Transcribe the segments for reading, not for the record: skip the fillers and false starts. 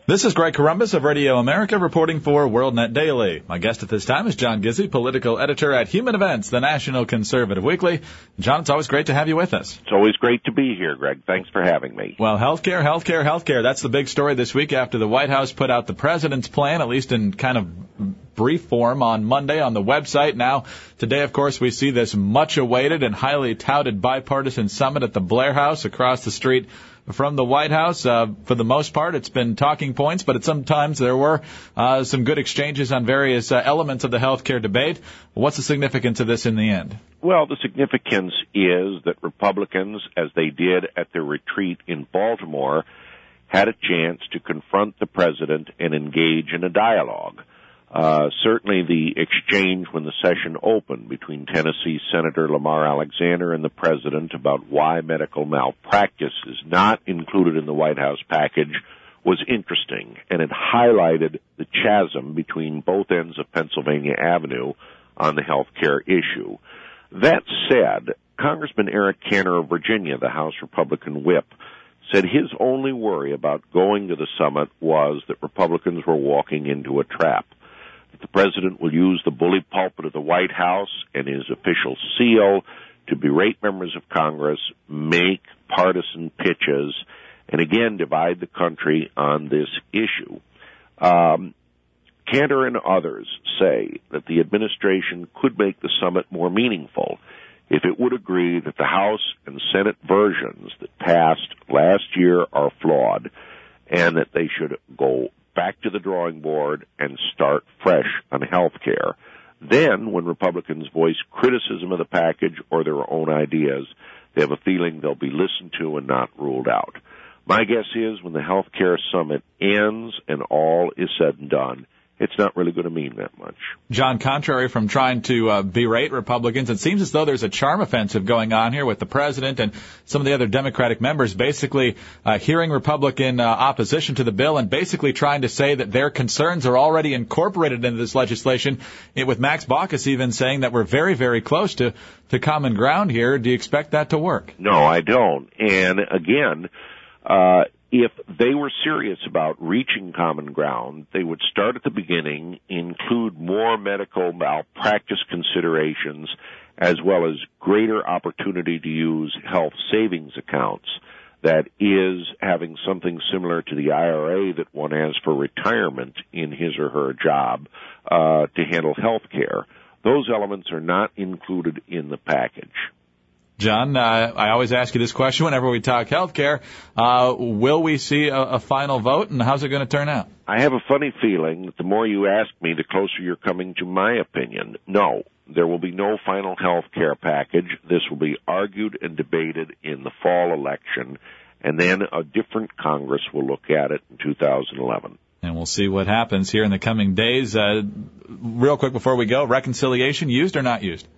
This is Greg Corombos of Radio America reporting for WorldNet Daily. My guest at this time is John Gizzi, political editor at Human Events, the National Conservative Weekly. John, it's always great to have you with us. It's always great to be here, Greg. Thanks for having me. Well, healthcare. That's the big story this week after the White House put out the president's plan, at least in kind of brief form, on Monday on the website. Now, today, of course, we see this much-awaited and highly touted bipartisan summit at the Blair House across the street from the White House. For the most part, it's been talking points, but sometimes there were some good exchanges on various elements of the health care debate. What's the significance of this in the end? Well, the significance is that Republicans, as they did at their retreat in Baltimore, had a chance to confront the president and engage in a dialogue. Certainly the exchange when the session opened between Tennessee Senator Lamar Alexander and the president about why medical malpractice is not included in the White House package was interesting, and it highlighted the chasm between both ends of Pennsylvania Avenue on the health care issue. That said, Congressman Eric Cantor of Virginia, the House Republican whip, said his only worry about going to the summit was that Republicans were walking into a trap. The president will use the bully pulpit of the White House and his official seal to berate members of Congress, make partisan pitches, and again divide the country on this issue. Cantor and others say that the administration could make the summit more meaningful if it would agree that the House and Senate versions that passed last year are flawed and that they should go back to the drawing board and start fresh on health care. Then, when Republicans voice criticism of the package or their own ideas, they have a feeling they'll be listened to and not ruled out. My guess is when the health care summit ends and all is said and done, it's not really going to mean that much. John, contrary from trying to berate Republicans, it seems as though there's a charm offensive going on here with the president and some of the other Democratic members basically hearing Republican opposition to the bill and basically trying to say that their concerns are already incorporated into this legislation, with Max Baucus even saying that we're very, very close to common ground here. Do you expect that to work? No, I don't. And again, if they were serious about reaching common ground, they would start at the beginning, include more medical malpractice considerations, as well as greater opportunity to use health savings accounts. That is having something similar to the IRA that one has for retirement in his or her job to handle health care. Those elements are not included in the package. John, I always ask you this question whenever we talk health care. Will we see a final vote, and how's it going to turn out? I have a funny feeling that the more you ask me, the closer you're coming to my opinion. No, there will be no final health care package. This will be argued and debated in the fall election, and then a different Congress will look at it in 2011. And we'll see what happens here in the coming days. Real quick before we go, reconciliation used or not used?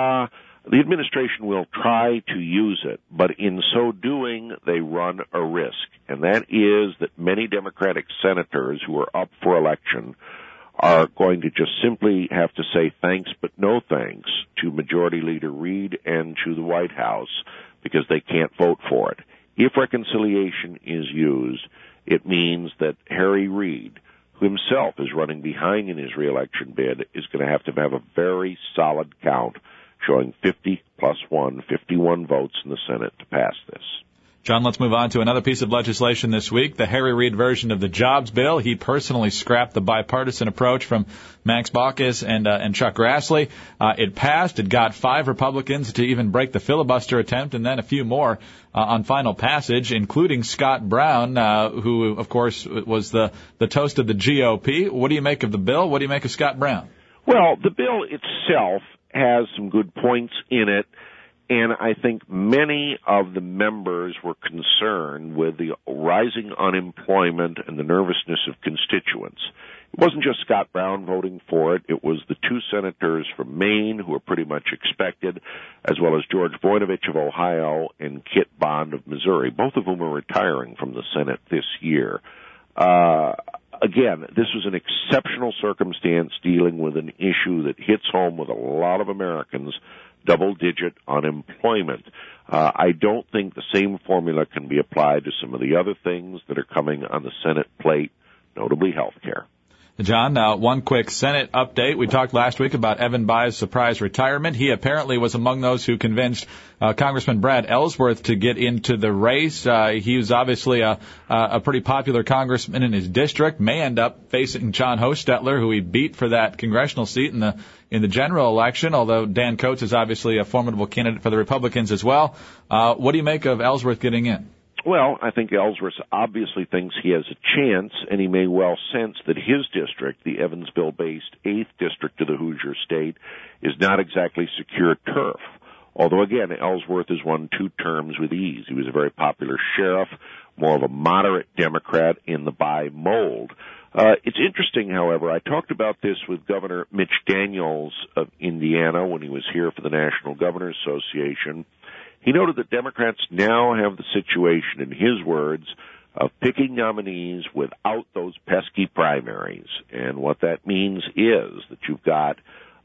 The administration will try to use it, but in so doing, they run a risk, and that is that many Democratic senators who are up for election are going to just simply have to say thanks but no thanks to Majority Leader Reid and to the White House because they can't vote for it. If reconciliation is used, it means that Harry Reid, who himself is running behind in his reelection bid, is going to have a very solid count showing 50 plus 1, 51 votes in the Senate to pass this. John, let's move on to another piece of legislation this week, the Harry Reid version of the jobs bill. He personally scrapped the bipartisan approach from Max Baucus and Chuck Grassley. It passed. It got 5 Republicans to even break the filibuster attempt, and then a few more on final passage, including Scott Brown, who, of course, was the toast of the GOP. What do you make of the bill? What do you make of Scott Brown? Well, the bill itself has some good points in it, and I think many of the members were concerned with the rising unemployment and the nervousness of constituents. It wasn't just Scott Brown voting for it. It was the 2 senators from Maine who were pretty much expected, as well as George Voinovich of Ohio and Kit Bond of Missouri, both of whom are retiring from the Senate this year. Again, this was an exceptional circumstance dealing with an issue that hits home with a lot of Americans, double-digit unemployment. I don't think the same formula can be applied to some of the other things that are coming on the Senate plate notably health care. John, one quick Senate update. We talked last week about Evan Bayh's surprise retirement. He apparently was among those who convinced Congressman Brad Ellsworth to get into the race. He was obviously a pretty popular congressman in his district, may end up facing John Hostetler, who he beat for that congressional seat in the general election, although Dan Coates is obviously a formidable candidate for the Republicans as well. What do you make of Ellsworth getting in? Well, I think Ellsworth obviously thinks he has a chance, and he may well sense that his district, the Evansville-based 8th district of the Hoosier State, is not exactly secure turf. Although, again, Ellsworth has won 2 terms with ease. He was a very popular sheriff, more of a moderate Democrat in the Bayh mold. It's interesting, however, I talked about this with Governor Mitch Daniels of Indiana when he was here for the National Governors Association. He noted that Democrats now have the situation, in his words, of picking nominees without those pesky primaries. And what that means is that you've got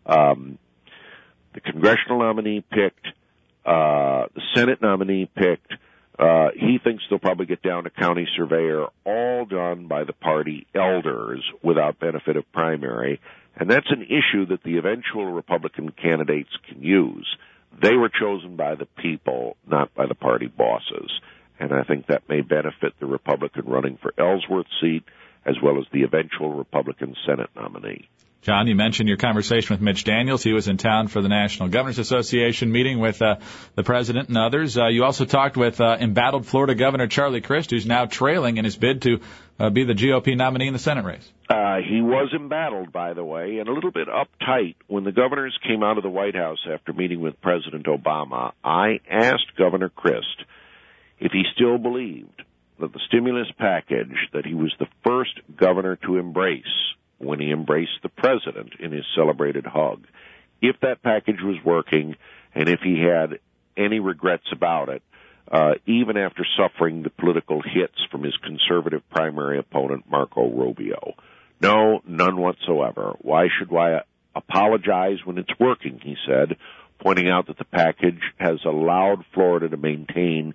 the congressional nominee picked, the Senate nominee picked. He thinks they'll probably get down to county surveyor, all done by the party elders without benefit of primary. And that's an issue that the eventual Republican candidates can use. They were chosen by the people, not by the party bosses. And I think that may benefit the Republican running for Ellsworth's seat as well as the eventual Republican Senate nominee. John, you mentioned your conversation with Mitch Daniels. He was in town for the National Governors Association meeting with the president and others. You also talked with embattled Florida Governor Charlie Crist, who's now trailing in his bid to be the GOP nominee in the Senate race. He was embattled, by the way, and a little bit uptight. When the governors came out of the White House after meeting with President Obama, I asked Governor Crist if he still believed that the stimulus package that he was the first governor to embrace when he embraced the president in his celebrated hug, if that package was working and if he had any regrets about it, even after suffering the political hits from his conservative primary opponent, Marco Rubio. No, none whatsoever. Why should I apologize when it's working, he said, pointing out that the package has allowed Florida to maintain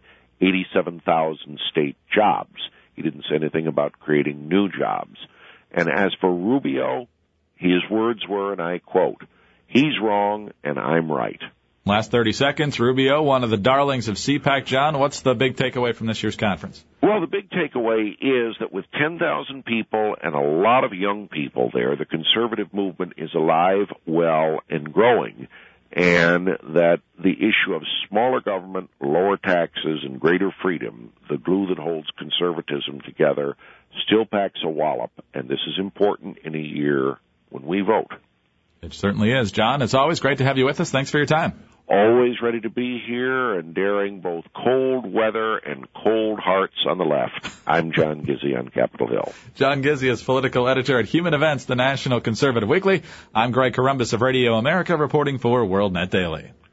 87,000 state jobs. He didn't say anything about creating new jobs. And as for Rubio, his words were, and I quote, "He's wrong and I'm right." Last 30 seconds, Rubio, one of the darlings of CPAC. John, what's the big takeaway from this year's conference? Well, the big takeaway is that with 10,000 people and a lot of young people there, the conservative movement is alive, well, and growing, and that the issue of smaller government, lower taxes, and greater freedom, the glue that holds conservatism together, still packs a wallop, and this is important in a year when we vote. It certainly is. John, it's always great to have you with us. Thanks for your time. Always ready to be here and daring both cold weather and cold hearts on the left. I'm John Gizzi on Capitol Hill. John Gizzi is political editor at Human Events, the National Conservative Weekly. I'm Greg Corombos of Radio America reporting for WorldNet Daily.